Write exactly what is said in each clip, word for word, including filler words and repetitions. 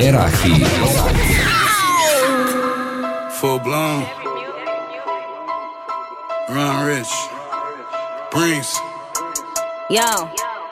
Premiera Hit. Full blown. Run Rich. Breeze. Yo.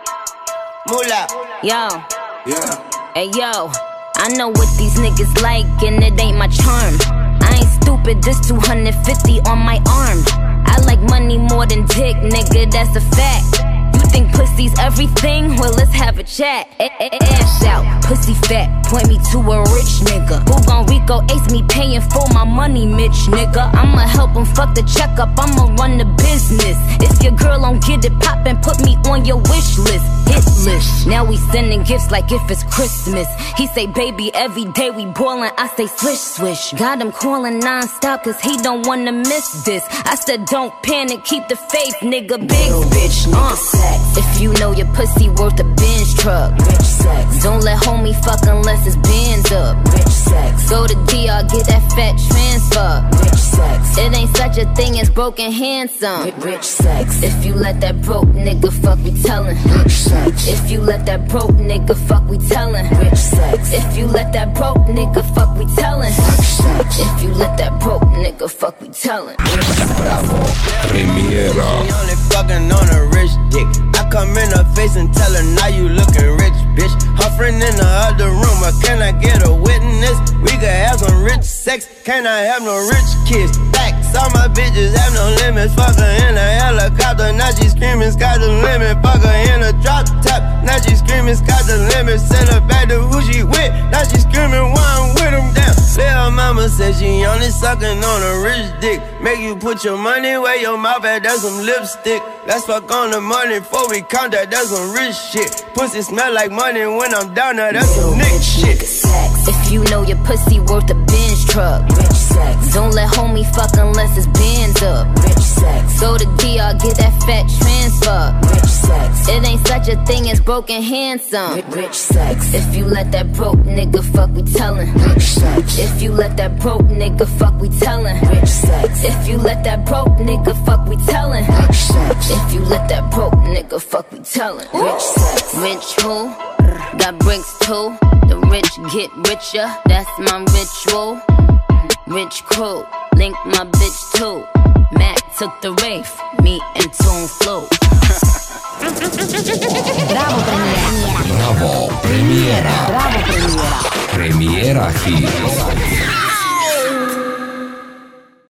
Mula. Yo. Yeah. Hey yo. I know what these niggas like and it ain't my charm. I ain't stupid, this two hundred fifty on my arm. I like money more than dick, nigga, that's a fact. You think pussy's everything? Well, let's have a chat. Ash out, pussy fat, point me to a rich nigga who gon' Rico ace me paying for my money, Mitch nigga. I'ma help him fuck the checkup, I'ma run the business. If your girl don't get it poppin', put me on your wish list, hit list. Now we sending gifts like if it's Christmas. He say, baby, every day we ballin', I say swish swish. Got him calling non-stop cause he don't wanna miss this. I said don't panic, keep the faith, nigga, big bitch, uh. If you know your pussy worth a Benz truck, rich sex. Don't let homie fuck unless it's Benz up, rich sex. Go to D R, get that fat transfer, rich sex. It ain't such a thing as broken handsome, rich sex. If you let that broke nigga fuck, we tellin', rich sex. If you let that broke nigga fuck, we tellin', rich sex. If you let that broke nigga fuck, we tellin', rich sex. If you let that broke nigga fuck, we tellin'. Bravo, Premiera. She only fucking on a rich dick. I come in her face and tell her, now you looking rich, bitch. Her friend in the other room, but can I get a witness? We could have some rich sex, can I have no rich kids? Facts, all my bitches have no limits. Fuck her in a helicopter, now she screaming, sky's the limit. Fuck her in a drop top, now she screaming, sky's the limit. Send her back to who she with, now she screaming, why I'm with him down. Little mama said she only sucking on a rich dick. Make you put your money where your mouth at, that's some lipstick. Let's fuck on the money before we count that, that's some rich shit. Pussy smell like money when I'm down there, that's some Nick shit. If you know your pussy worth a Benz truck, rich sex. Don't let homie fuck unless it's Benz up, rich sex. Go to D R, get that fat transfer, rich sex. It ain't such a thing as broken handsome, rich sex. If you let that broke nigga fuck, we tellin', rich sex. If you let that broke nigga fuck, we tellin', rich sex. If you let that broke nigga fuck, we tellin', rich sex. If you let that broke nigga fuck, we tellin', rich sex. Rich who? Got bricks too. The rich get richer, that's my ritual. Rich crew, link my bitch too. Mac took the Wraith, me and Tune flew. Bravo Premiera. Bravo Premiera. Bravo Premiera. Premiera Hit.